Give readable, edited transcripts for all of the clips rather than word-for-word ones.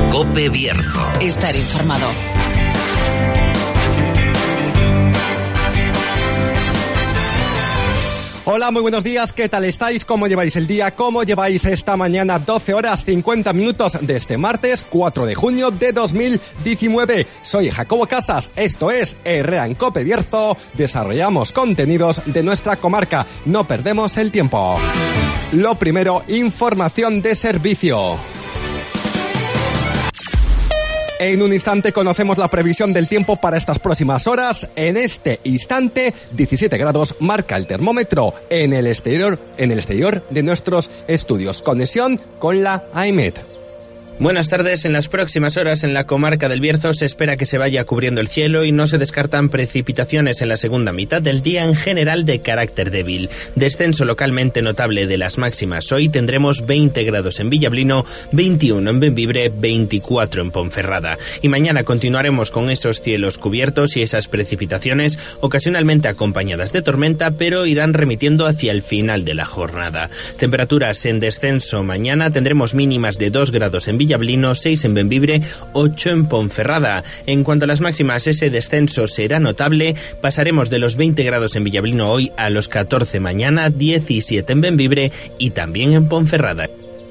COPE Bierzo. Estar informado. Hola, muy buenos días, ¿qué tal estáis? ¿Cómo lleváis el día? ¿Cómo lleváis esta mañana? 12 horas 50 minutos de este martes 4 de junio de 2019. Soy Jacobo Casas, esto es Herrera en COPE Bierzo. Desarrollamos contenidos de nuestra comarca, no perdemos el tiempo. Lo primero, información de servicio. En un instante conocemos la previsión del tiempo para estas próximas horas. En este instante, 17 grados marca el termómetro en el exterior de nuestros estudios. Conexión con la AEMET. Buenas tardes. En las próximas horas en la comarca del Bierzo se espera que se vaya cubriendo el cielo y no se descartan precipitaciones en la segunda mitad del día, en general de carácter débil. Descenso localmente notable de las máximas. Hoy tendremos 20 grados en Villablino, 21 en Bembibre, 24 en Ponferrada. Y mañana continuaremos con esos cielos cubiertos y esas precipitaciones, ocasionalmente acompañadas de tormenta, pero irán remitiendo hacia el final de la jornada. Temperaturas en descenso mañana, tendremos mínimas de 2 grados en Villablino, 6 en Bembibre, 8 en Ponferrada. En cuanto a las máximas, ese descenso será notable. Pasaremos de los 20 grados en Villablino hoy a los 14 mañana, 17 en Bembibre y también en Ponferrada.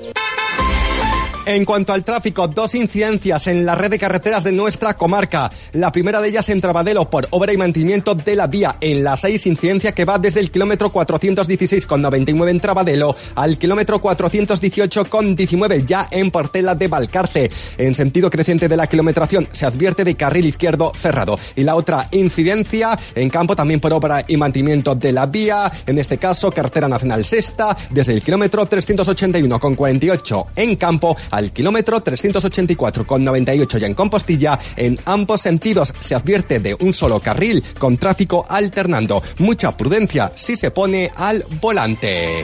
En cuanto al tráfico, 2 incidencias en la red de carreteras de nuestra comarca. La primera de ellas en Trabadelo por obra y mantenimiento de la vía. En la 6, incidencia que va desde el kilómetro 416,99 en Trabadelo al kilómetro 418,19 ya en Portela de Valcarce. En sentido creciente de la kilometración se advierte de carril izquierdo cerrado. Y la otra incidencia en campo también por obra y mantenimiento de la vía. En este caso, carretera nacional sexta desde el kilómetro 381,48 en campo al kilómetro 384,98 ya en Compostilla. En ambos sentidos se advierte de un solo carril con tráfico alternando. Mucha prudencia si se pone al volante.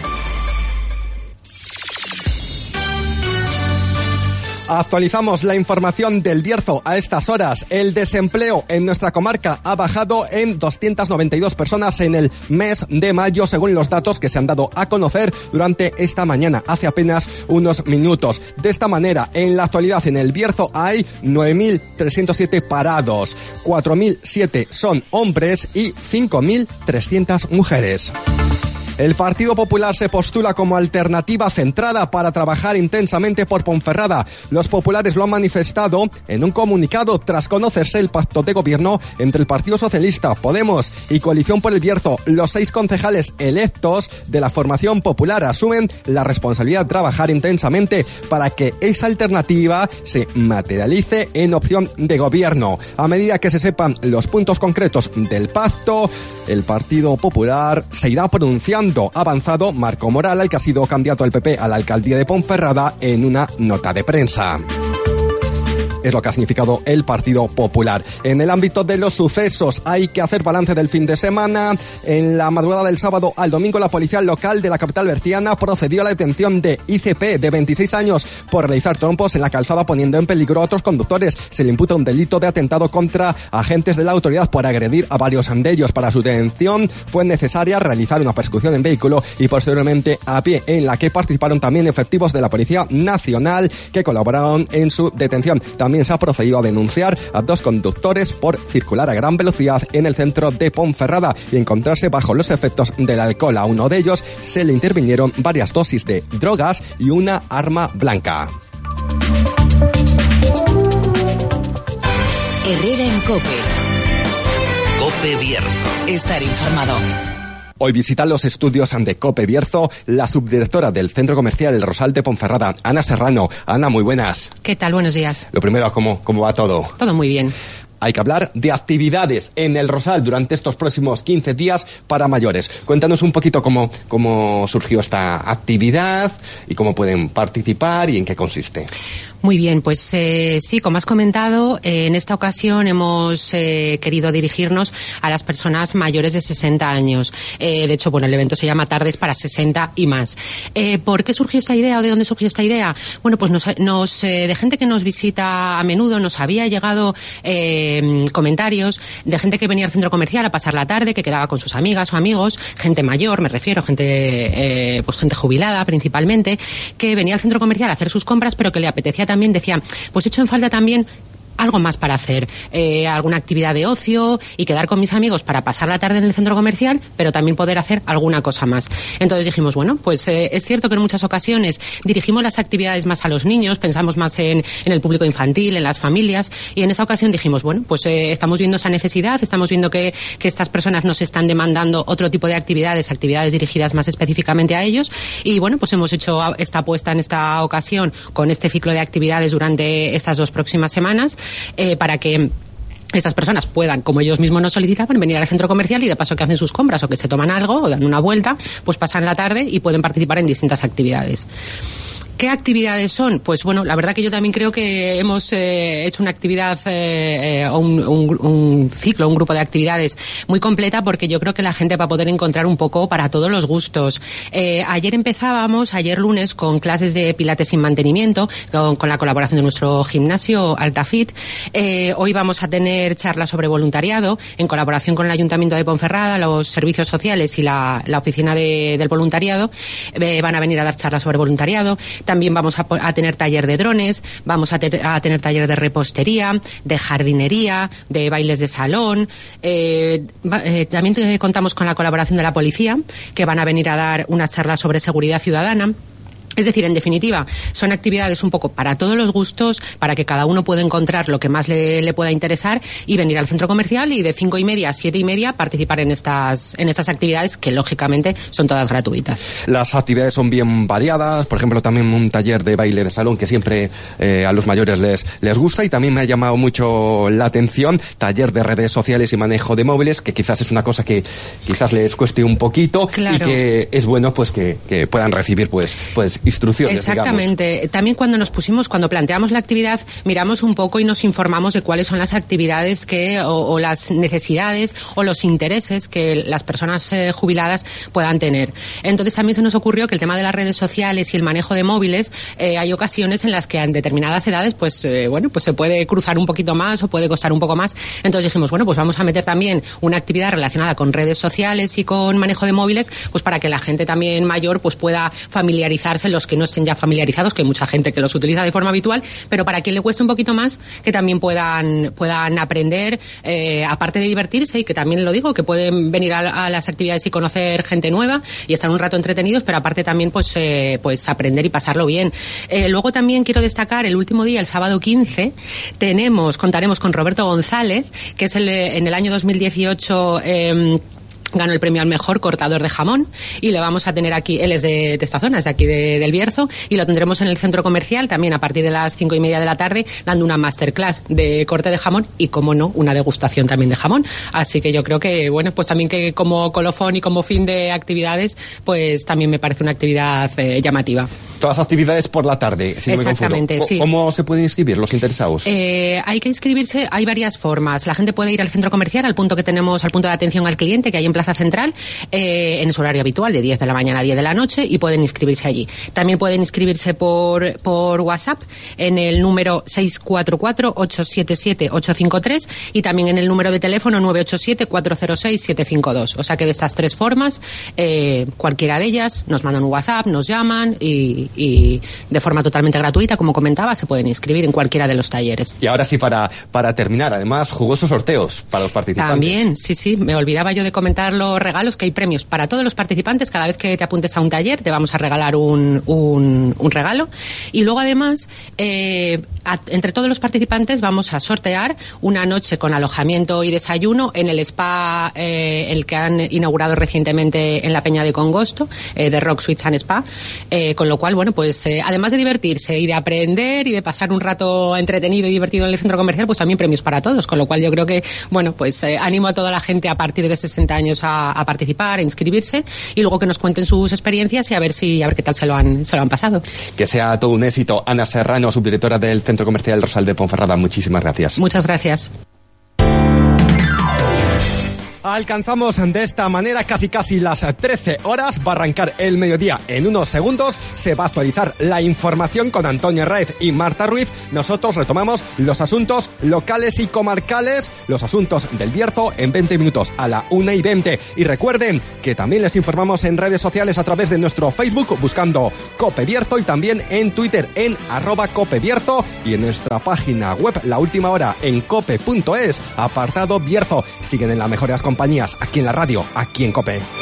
Actualizamos la información del Bierzo a estas horas. El desempleo en nuestra comarca ha bajado en 292 personas en el mes de mayo, según los datos que se han dado a conocer durante esta mañana, hace apenas unos minutos. De esta manera, en la actualidad en el Bierzo hay 9.307 parados, 4.007 son hombres y 5.300 mujeres. El Partido Popular se postula como alternativa centrada para trabajar intensamente por Ponferrada. Los populares lo han manifestado en un comunicado tras conocerse el pacto de gobierno entre el Partido Socialista, Podemos y Coalición por el Bierzo. Los 6 concejales electos de la formación popular asumen la responsabilidad de trabajar intensamente para que esa alternativa se materialice en opción de gobierno. A medida que se sepan los puntos concretos del pacto, el Partido Popular se irá pronunciando. Avanzado Marco Moral, el que ha sido candidato al PP a la alcaldía de Ponferrada, en una nota de prensa. Es lo que ha significado el Partido Popular. En el ámbito de los sucesos hay que hacer balance del fin de semana. En la madrugada del sábado al domingo, la policía local de la capital berciana procedió a la detención de ICP, de 26 años, por realizar trompos en la calzada poniendo en peligro a otros conductores. Se le imputa un delito de atentado contra agentes de la autoridad por agredir a varios de ellos. Para su detención fue necesaria realizar una persecución en vehículo y posteriormente a pie, en la que participaron también efectivos de la Policía Nacional que colaboraron en su detención. También se ha procedido a denunciar a 2 conductores por circular a gran velocidad en el centro de Ponferrada y encontrarse bajo los efectos del alcohol. A uno de ellos se le intervinieron varias dosis de drogas y una arma blanca. Herrera en COPE. COPE Bierzo. Estar informado. Hoy visita los estudios de COPE Bierzo la subdirectora del Centro Comercial El Rosal de Ponferrada, Ana Serrano. Ana, muy buenas. ¿Qué tal? Buenos días. Lo primero, ¿cómo va todo? Todo muy bien. Hay que hablar de actividades en El Rosal durante estos próximos 15 días para mayores. Cuéntanos un poquito cómo surgió esta actividad y cómo pueden participar y en qué consiste. Muy bien, pues sí, como has comentado, en esta ocasión hemos querido dirigirnos a las personas mayores de 60 años. De hecho, bueno, el evento se llama Tardes para 60 y más. ¿Por qué surgió esta idea o de dónde surgió esta idea? Bueno, pues de gente que nos visita a menudo nos había llegado comentarios de gente que venía al centro comercial a pasar la tarde, que quedaba con sus amigas o amigos, gente mayor, me refiero, gente jubilada principalmente, que venía al centro comercial a hacer sus compras, pero que le apetecía también decía, pues echo en falta también algo más para hacer, alguna actividad de ocio y quedar con mis amigos para pasar la tarde en el centro comercial, pero también poder hacer alguna cosa más. Entonces dijimos, bueno, pues es cierto que en muchas ocasiones dirigimos las actividades más a los niños, pensamos más en el público infantil, en las familias, y en esa ocasión dijimos, bueno, pues estamos viendo esa necesidad, estamos viendo que estas personas nos están demandando otro tipo de actividades dirigidas más específicamente a ellos, y bueno, pues hemos hecho esta apuesta en esta ocasión con este ciclo de actividades durante estas 2 próximas semanas, para que estas personas puedan, como ellos mismos nos solicitaban, venir al centro comercial y de paso que hacen sus compras o que se toman algo o dan una vuelta, pues pasan la tarde y pueden participar en distintas actividades. ¿Qué actividades son? Pues bueno, la verdad que yo también creo que hemos hecho una actividad o un ciclo, un grupo de actividades muy completa, porque yo creo que la gente va a poder encontrar un poco para todos los gustos. Ayer lunes, con clases de pilates sin mantenimiento, con la colaboración de nuestro gimnasio Altafit. Hoy vamos a tener charlas sobre voluntariado en colaboración con el Ayuntamiento de Ponferrada, los servicios sociales y la oficina del voluntariado. Van a venir a dar charlas sobre voluntariado. También vamos a tener taller de drones, vamos a tener taller de repostería, de jardinería, de bailes de salón. También contamos con la colaboración de la policía, que van a venir a dar unas charlas sobre seguridad ciudadana. Es decir, en definitiva, son actividades un poco para todos los gustos, para que cada uno pueda encontrar lo que más le pueda interesar y venir al centro comercial y de 5:30 a 7:30 participar en estas actividades, que lógicamente son todas gratuitas. Las actividades son bien variadas, por ejemplo, también un taller de baile de salón que siempre a los mayores les gusta, y también me ha llamado mucho la atención taller de redes sociales y manejo de móviles, que quizás es una cosa que quizás les cueste un poquito. Claro. Y que es bueno pues que puedan recibir pues instrucciones. Exactamente. Digamos. También cuando planteamos la actividad, miramos un poco y nos informamos de cuáles son las actividades o las necesidades o los intereses que las personas jubiladas puedan tener. Entonces también se nos ocurrió que el tema de las redes sociales y el manejo de móviles, hay ocasiones en las que en determinadas edades pues se puede cruzar un poquito más o puede costar un poco más. Entonces dijimos, bueno, pues vamos a meter también una actividad relacionada con redes sociales y con manejo de móviles, pues para que la gente también mayor pues pueda familiarizarse, los que no estén ya familiarizados, que hay mucha gente que los utiliza de forma habitual, pero para quien le cueste un poquito más, que también puedan aprender, aparte de divertirse, y que también lo digo, que pueden venir a las actividades y conocer gente nueva y estar un rato entretenidos, pero aparte también pues aprender y pasarlo bien. Luego también quiero destacar el último día, el sábado 15, contaremos con Roberto González, que es en el año 2018 ganó el premio al mejor cortador de jamón, y le vamos a tener aquí. Él es de esta zona, es de aquí del Bierzo, y lo tendremos en el centro comercial también a partir de las 5:30 de la tarde, dando una masterclass de corte de jamón y, como no, una degustación también de jamón. Así que yo creo que, bueno, pues también que como colofón y como fin de actividades, pues también me parece una actividad llamativa. Todas actividades por la tarde, si exactamente, no me confundo. Sí. ¿Cómo se pueden inscribir los interesados? Hay que inscribirse, hay varias formas. La gente puede ir al centro comercial, al punto de atención al cliente que hay en Plaza Central, en su horario habitual, de 10 de la mañana a 10 de la noche, y pueden inscribirse allí. También pueden inscribirse por WhatsApp en el número 644-877-853 y también en el número de teléfono 987-406-752. O sea que de estas 3 formas, cualquiera de ellas, nos mandan un WhatsApp, nos llaman y de forma totalmente gratuita, como comentaba, se pueden inscribir en cualquiera de los talleres. Y ahora sí, para terminar, además, jugosos sorteos para los participantes. También, sí, me olvidaba yo de comentar los regalos, que hay premios para todos los participantes. Cada vez que te apuntes a un taller te vamos a regalar un regalo, y luego además entre todos los participantes vamos a sortear una noche con alojamiento y desayuno en el spa el que han inaugurado recientemente en la Peña de Congosto, de Rock Suites and Spa, con lo cual, bueno, pues además de divertirse y de aprender y de pasar un rato entretenido y divertido en el centro comercial, pues también premios para todos, con lo cual yo creo que, bueno, pues animo a toda la gente a partir de 60 años a participar, a inscribirse, y luego que nos cuenten sus experiencias y a ver qué tal se lo han pasado. Que sea todo un éxito. Ana Serrano, subdirectora del Centro Comercial Rosal de Ponferrada, muchísimas gracias. Muchas gracias. Alcanzamos de esta manera casi las 13 horas. Va a arrancar el mediodía en unos segundos. Se va a actualizar la información con Antonio Raez y Marta Ruiz. Nosotros retomamos los asuntos locales y comarcales, los asuntos del Bierzo en 20 minutos a la 1:20. Y recuerden que también les informamos en redes sociales a través de nuestro Facebook buscando Cope Bierzo y también en Twitter en @CopeBierzo y en nuestra página web La Última Hora en cope.es, apartado Bierzo. Siguen en las mejores compañías aquí en la radio, aquí en Cope.